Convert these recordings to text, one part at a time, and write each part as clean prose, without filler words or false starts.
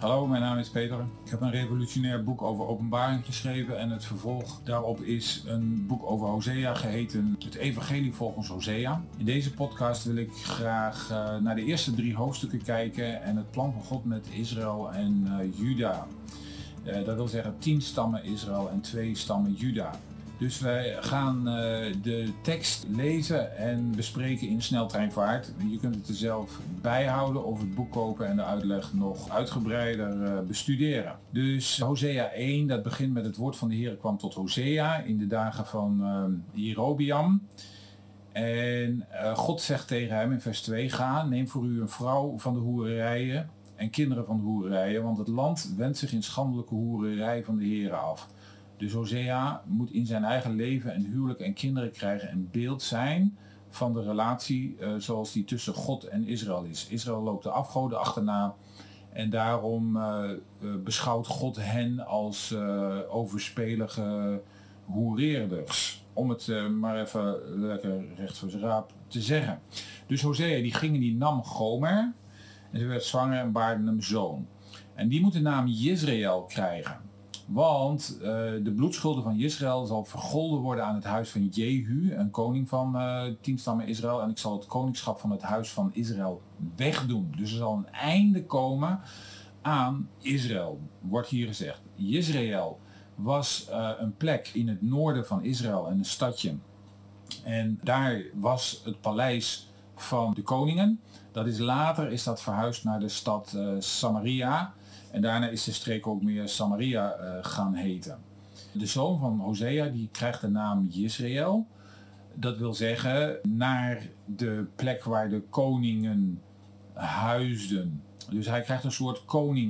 Hallo, mijn naam is Peter. Ik heb een revolutionair boek over openbaring geschreven en het vervolg daarop is een boek over Hosea geheten Het Evangelie volgens Hosea. In deze podcast wil ik graag naar de eerste 3 hoofdstukken kijken en het plan van God met Israël en Juda. Dat wil zeggen 10 stammen Israël en 2 stammen Juda. Dus wij gaan de tekst lezen en bespreken in sneltreinvaart. Je kunt het er zelf bijhouden of het boek kopen en de uitleg nog uitgebreider bestuderen. Dus Hosea 1, dat begint met het woord van de Heer kwam tot Hosea in de dagen van Jerobeam. En God zegt tegen hem in vers 2, ga, neem voor u een vrouw van de hoererijen en kinderen van de hoererijen, want het land wendt zich in schandelijke hoererij van de Heer af. Dus Hosea moet in zijn eigen leven een huwelijk en kinderen krijgen een beeld zijn van de relatie zoals die tussen God en Israël is. Israël loopt de afgoden achterna en daarom beschouwt God hen als overspelige hoereerders. Om het maar even lekker recht voor zijn raap te zeggen. Dus Hosea die nam Gomer en ze werd zwanger en baarde een zoon. En die moet de naam Jezreel krijgen. Want de bloedschulden van Israël zal vergolden worden aan het huis van Jehu, een koning van 10 stammen Israël. En ik zal het koningschap van het huis van Israël wegdoen. Dus er zal een einde komen aan Israël, wordt hier gezegd. Jezreel was een plek in het noorden van Israël en een stadje. En daar was het paleis van de koningen. Later is dat verhuisd naar de stad Samaria. En daarna is de streek ook meer Samaria gaan heten. De zoon van Hosea die krijgt de naam Jezreel. Dat wil zeggen naar de plek waar de koningen huisden. Dus hij krijgt een soort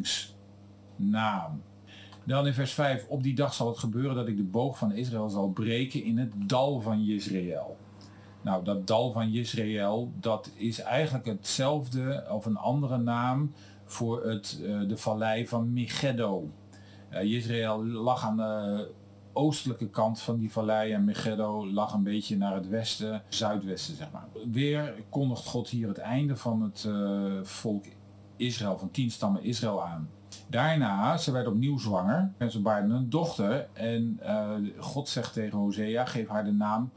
koningsnaam. Dan in vers 5, op die dag zal het gebeuren dat ik de boog van Israël zal breken in het dal van Jezreel. Nou, dat dal van Jezreel, dat is eigenlijk hetzelfde of een andere naam voor de vallei van Megiddo. Jezreel lag aan de oostelijke kant van die vallei en Megiddo lag een beetje naar het westen, zuidwesten zeg maar. Weer kondigt God hier het einde van het volk Israël, van 10 stammen Israël aan. Daarna, ze werd opnieuw zwanger en ze baarde een dochter en God zegt tegen Hosea, geef haar de naam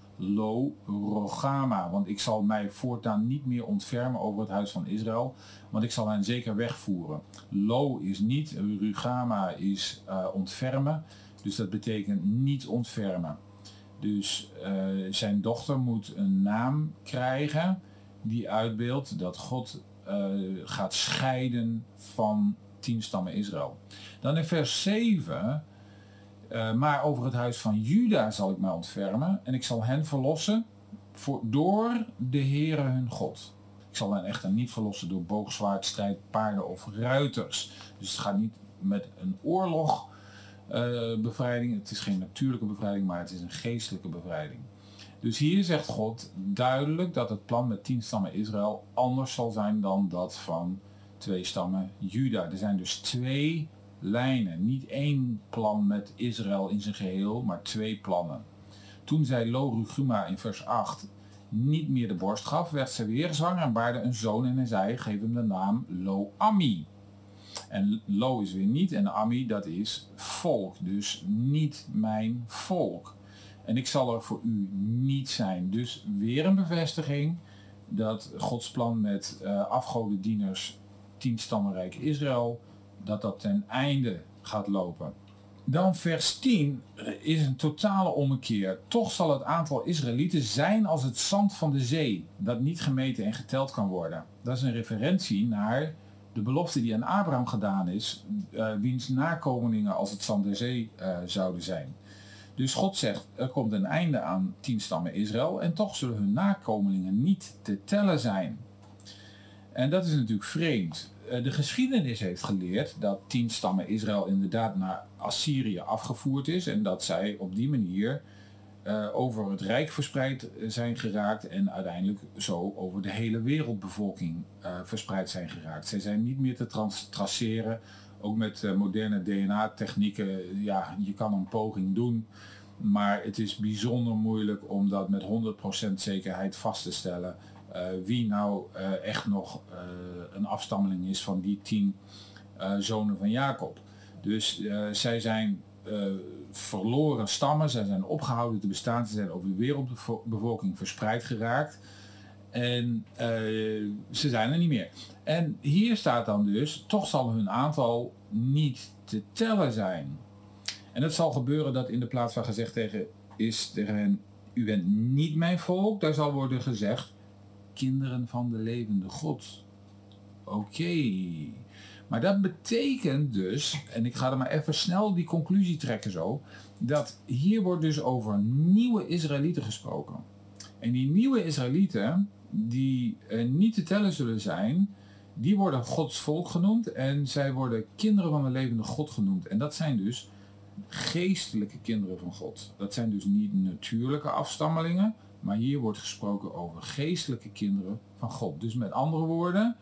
Lo-Rogama, want ik zal mij voortaan niet meer ontfermen over het huis van Israël, want ik zal hen zeker wegvoeren. Lo is niet, Rugama is ontfermen, dus dat betekent niet ontfermen. Dus zijn dochter moet een naam krijgen die uitbeeldt dat God gaat scheiden van 10 stammen Israël. Dan in vers 7, maar over het huis van Juda zal ik mij ontfermen en ik zal hen verlossen door de Heere hun God. Ik zal hen echter niet verlossen door boog, zwaard, strijd, paarden of ruiters. Dus het gaat niet met een oorlog bevrijding. Het is geen natuurlijke bevrijding, maar het is een geestelijke bevrijding. Dus hier zegt God duidelijk dat het plan met 10 stammen Israël anders zal zijn dan dat van 2 stammen Juda. Er zijn dus 2 lijnen, niet 1 plan met Israël in zijn geheel, maar 2 plannen. Toen zij Lo-Ruguma in vers 8 niet meer de borst gaf, werd ze weer zwanger en baarde een zoon en hij zei, geef hem de naam Lo-Ammi. En Lo is weer niet en Ammi dat is volk, dus niet mijn volk. En ik zal er voor u niet zijn. Dus weer een bevestiging dat Gods plan met afgodendieners 10 stammenrijk Israël, dat ten einde gaat lopen. Dan vers 10 is een totale ommekeer. Toch zal het aantal Israëlieten zijn als het zand van de zee, dat niet gemeten en geteld kan worden. Dat is een referentie naar de belofte die aan Abraham gedaan is, wiens nakomelingen als het zand der zee zouden zijn. Dus God zegt, er komt een einde aan 10 stammen Israël en toch zullen hun nakomelingen niet te tellen zijn. En dat is natuurlijk vreemd. De geschiedenis heeft geleerd dat 10 stammen Israël inderdaad naar Assyrië afgevoerd is en dat zij op die manier over het rijk verspreid zijn geraakt en uiteindelijk zo over de hele wereldbevolking verspreid zijn geraakt. Zij zijn niet meer te traceren, ook met moderne DNA-technieken. Ja, je kan een poging doen, maar het is bijzonder moeilijk om dat met 100% zekerheid vast te stellen. Wie nou echt nog een afstammeling is van die 10 zonen van Jacob. Dus zij zijn verloren stammen, zij zijn opgehouden te bestaan, ze zijn over de wereldbevolking verspreid geraakt. En ze zijn er niet meer. En hier staat dan dus, toch zal hun aantal niet te tellen zijn. En het zal gebeuren dat in de plaats van gezegd is tegen hen, u bent niet mijn volk, daar zal worden gezegd, kinderen van de levende God. Oké. Maar dat betekent dus, en ik ga er maar even snel die conclusie trekken zo, dat hier wordt dus over nieuwe Israëlieten gesproken. En die nieuwe Israëlieten, die niet te tellen zullen zijn, die worden Gods volk genoemd en zij worden kinderen van de levende God genoemd. En dat zijn dus geestelijke kinderen van God. Dat zijn dus niet natuurlijke afstammelingen, maar hier wordt gesproken over geestelijke kinderen van God. Dus met andere woorden,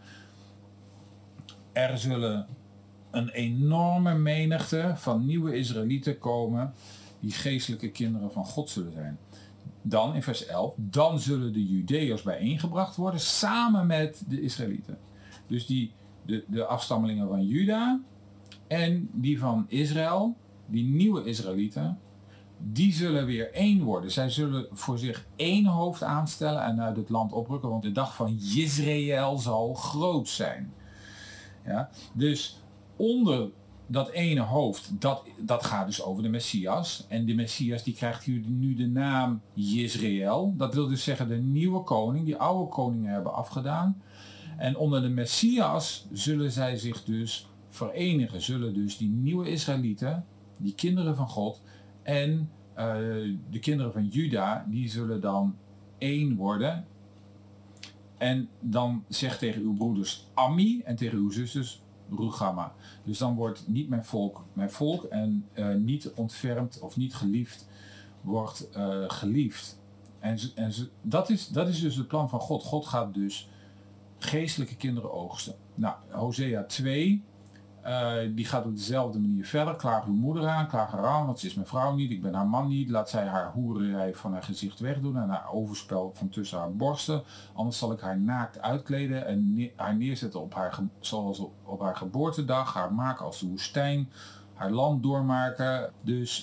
er zullen een enorme menigte van nieuwe Israëlieten komen die geestelijke kinderen van God zullen zijn. Dan in vers 11, dan zullen de Judeërs bijeengebracht worden samen met de Israëlieten. Dus de afstammelingen van Juda en die van Israël, die nieuwe Israëlieten, die zullen weer één worden. Zij zullen voor zich één hoofd aanstellen en uit het land oprukken, want de dag van Jezreel zal groot zijn. Ja? Dus onder dat ene hoofd, dat gaat dus over de Messias. En de Messias die krijgt hier nu de naam Jezreel. Dat wil dus zeggen de nieuwe koning. Die oude koningen hebben afgedaan. En onder de Messias zullen zij zich dus verenigen. Zullen dus die nieuwe Israëlieten, die kinderen van God en de kinderen van Juda, die zullen dan één worden. En dan zeg tegen uw broeders Ammi en tegen uw zusters Rugama. Dus dan wordt niet mijn volk en niet ontfermd of niet geliefd wordt geliefd. En dat is dus het plan van God. God gaat dus geestelijke kinderen oogsten. Nou, Hosea 2, die gaat op dezelfde manier verder. Klaag uw moeder aan, klaag haar aan, want ze is mijn vrouw niet, ik ben haar man niet. Laat zij haar hoererij van haar gezicht wegdoen en haar overspel van tussen haar borsten. Anders zal ik haar naakt uitkleden en haar neerzetten zoals op haar geboortedag, haar maken als de woestijn, haar land doormaken. Dus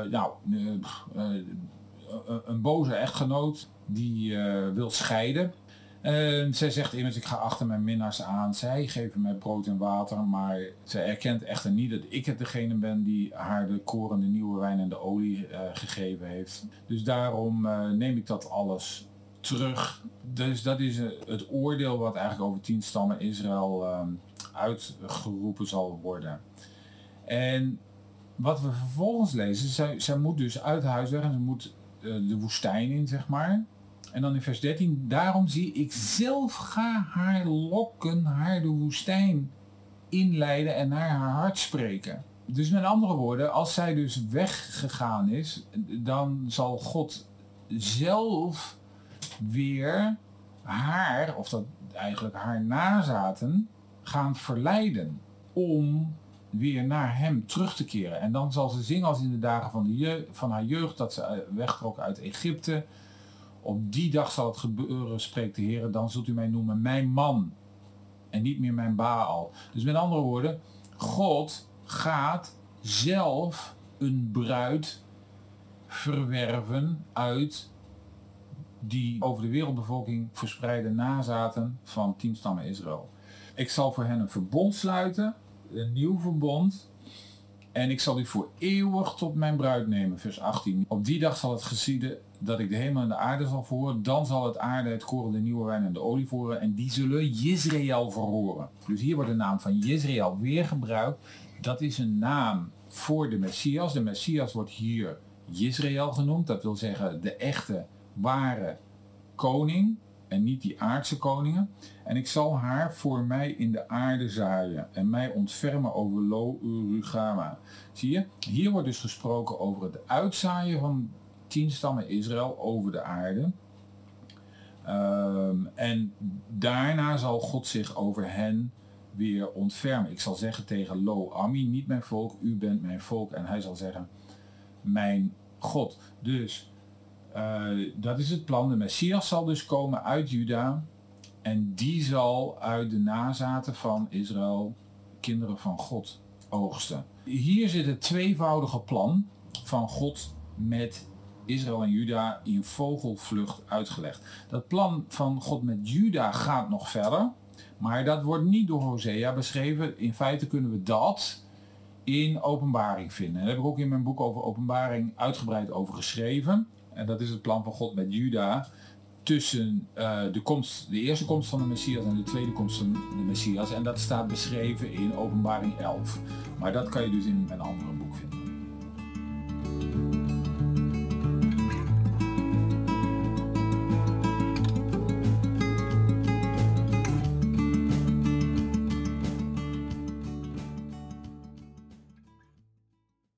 een boze echtgenoot die wil scheiden. Zij zegt immers, ik ga achter mijn minnaars aan. Zij geven mij brood en water, maar zij erkent echter niet dat ik het degene ben die haar de koren, de nieuwe wijn en de olie gegeven heeft. Dus daarom neem ik dat alles terug. Dus dat is het oordeel wat eigenlijk over 10 stammen Israël uitgeroepen zal worden. En wat we vervolgens lezen, zij moet dus uit huis weg en ze moet de woestijn in, zeg maar. En dan in vers 13, daarom zie ik zelf ga haar lokken, haar de woestijn inleiden en naar haar hart spreken. Dus met andere woorden, als zij dus weggegaan is, dan zal God zelf weer haar, of dat eigenlijk haar nazaten, gaan verleiden om weer naar hem terug te keren. En dan zal ze zingen als in de dagen van haar jeugd, dat ze wegtrok uit Egypte. Op die dag zal het gebeuren, spreekt de Heer, dan zult u mij noemen mijn man en niet meer mijn Baal. Dus met andere woorden, God gaat zelf een bruid verwerven uit die over de wereldbevolking verspreide nazaten van 10 stammen Israël. Ik zal voor hen een verbond sluiten, een nieuw verbond. En ik zal u voor eeuwig tot mijn bruid nemen, vers 18. Op die dag zal het geschieden dat ik de hemel en de aarde zal verhoren. Dan zal het aarde, het koren, de nieuwe wijn en de olie verhoren. En die zullen Jezreel verhoren. Dus hier wordt de naam van Jezreel weer gebruikt. Dat is een naam voor de Messias. De Messias wordt hier Jezreel genoemd. Dat wil zeggen de echte, ware koning. En niet die aardse koningen. En ik zal haar voor mij in de aarde zaaien. En mij ontfermen over Lo Rugama. Zie je? Hier wordt dus gesproken over het uitzaaien van 10 stammen Israël over de aarde. En daarna zal God zich over hen weer ontfermen. Ik zal zeggen tegen Lo Ammi, niet mijn volk, u bent mijn volk. En hij zal zeggen, mijn God. Dus dat is het plan. De Messias zal dus komen uit Juda. En die zal uit de nazaten van Israël kinderen van God oogsten. Hier zit het tweevoudige plan van God met Israël en Juda in vogelvlucht uitgelegd. Dat plan van God met Juda gaat nog verder, maar dat wordt niet door Hosea beschreven. In feite kunnen we dat in Openbaring vinden. Daar heb ik ook in mijn boek over Openbaring uitgebreid over geschreven. En dat is het plan van God met Juda tussen de eerste komst van de Messias en de tweede komst van de Messias. En dat staat beschreven in Openbaring 11. Maar dat kan je dus in een andere boek vinden.